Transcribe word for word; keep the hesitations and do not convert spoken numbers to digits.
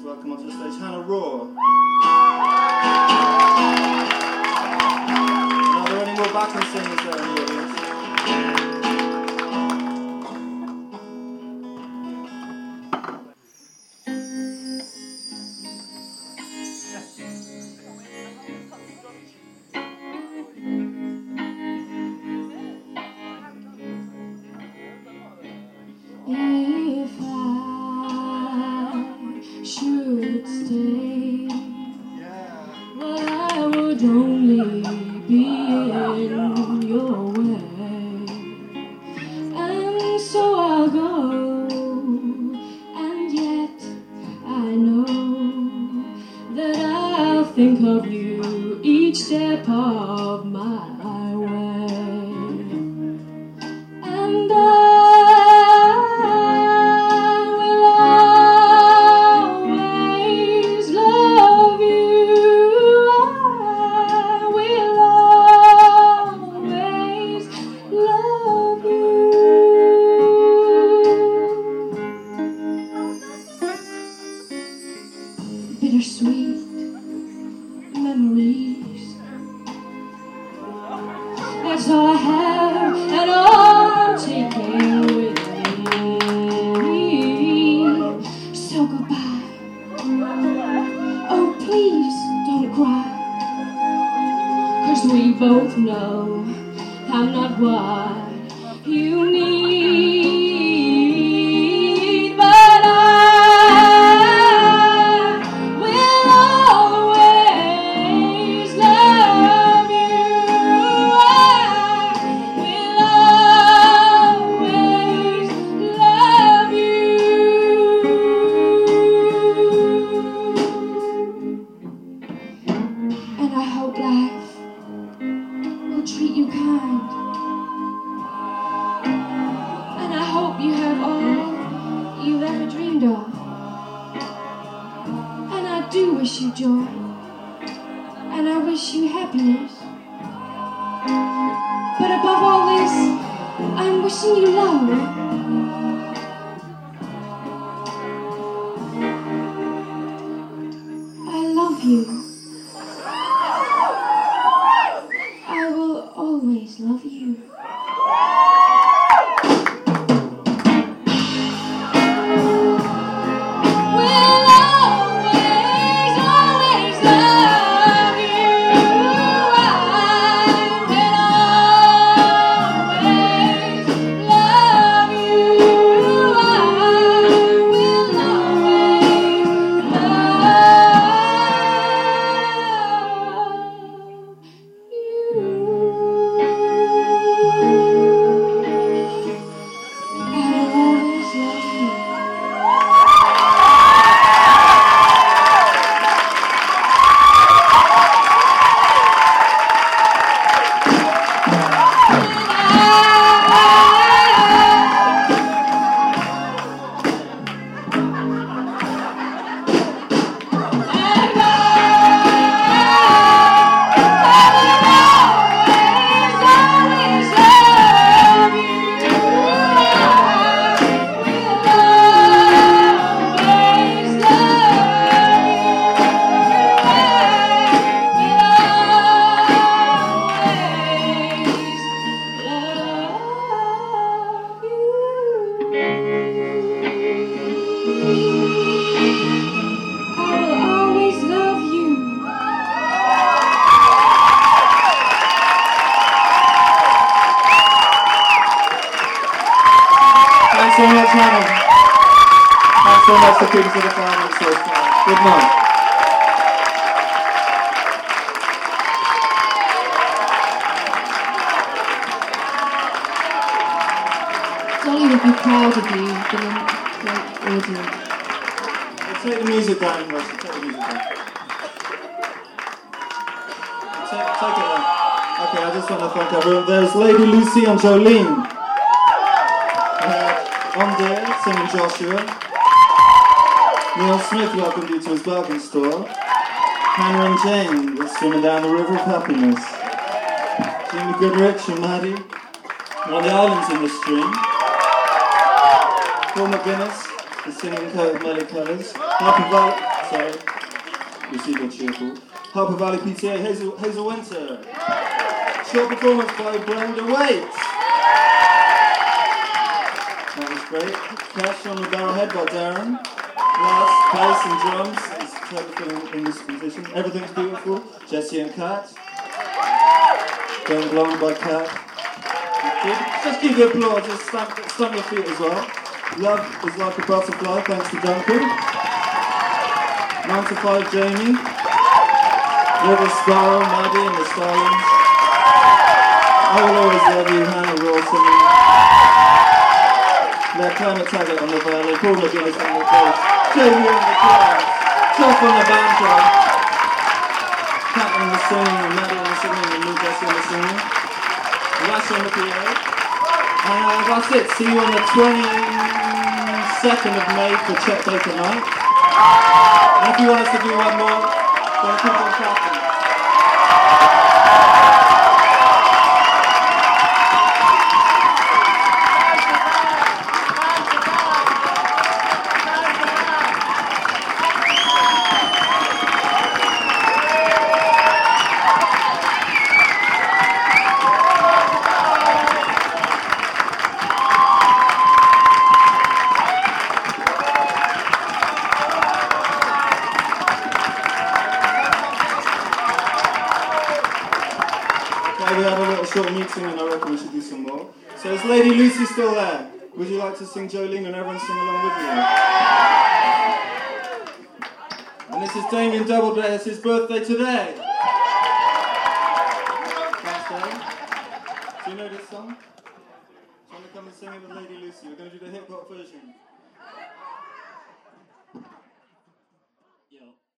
Welcome onto the stage, Hannah Raw. Are there any more backing singers there in the audience? If I should stay, well, I would only be in your way, and so I'll go, and yet I know that I'll think of you each step of my way, and I bittersweet memories. That's all I have, and all I'm taking with me. So goodbye. Oh, please don't cry, 'cause we both know I'm not what you need, but I and I hope life will treat you kind, and I hope you have all you've ever dreamed of, and I do wish you joy, and I wish you happiness, but above all this, I'm wishing you love. I love you. I will always love you. We'll always, always love you. I will always love you. I will always Thanks so much, Hannah. Thanks so much for keeping to the family so far. Good night. Dolly would be proud of you. You've been a great audience. We'll take the music down, Russ. We'll take the music down. Take, take it down. Okay, I just want to thank everyone. There's Lady Lucy and Jolene. Ondale singing Joshua. Neil Smith welcomed you to his bargain store. Hannah and Jane were swimming down the river of happiness. Jimmy Goodrich and Maddie were on the islands in the stream. Paul McGuinness the singing coat of many colours. Harper Valley, sorry, you see the cheerful. Harper Valley P T A, Hazel, Hazel Winter. Short performance by Brenda Waite. That was great. Cash on the Barrelhead by Darren. Last, bass and drums is typical in, in this position. Everything's Beautiful, Jesse and Kat. Going Blonde by Kat. Good. Just give you applause, just stamp, stamp your feet as well. Love is Like a Butterfly, thanks to Duncan. nine to five Jamie. River Sparrow, Maddie and the Stallions. I Will Always Love You, Hannah Wilson. Let Climate Taggart on the violin, Paul McGuinness on the bass, Jamie on the drums, Chuck on the banjo, Kat on the singing, and Maddie on the singing, and Luke Jesse on the singing, Lash on the P A. And that's it. See you on the twenty-second of May for Chet Baker Night. And if you want us to do one more, then keep on clapping. We had a little short meeting and I reckon we should do some more. So is Lady Lucy still there? Would you like to sing Jolene and everyone sing along with you? And this is Damien Doubleday, it's his birthday today. Thanks, Dave. Do you know this song? Do you want to come and sing it with Lady Lucy? We're going to do the hip hop version. Yo.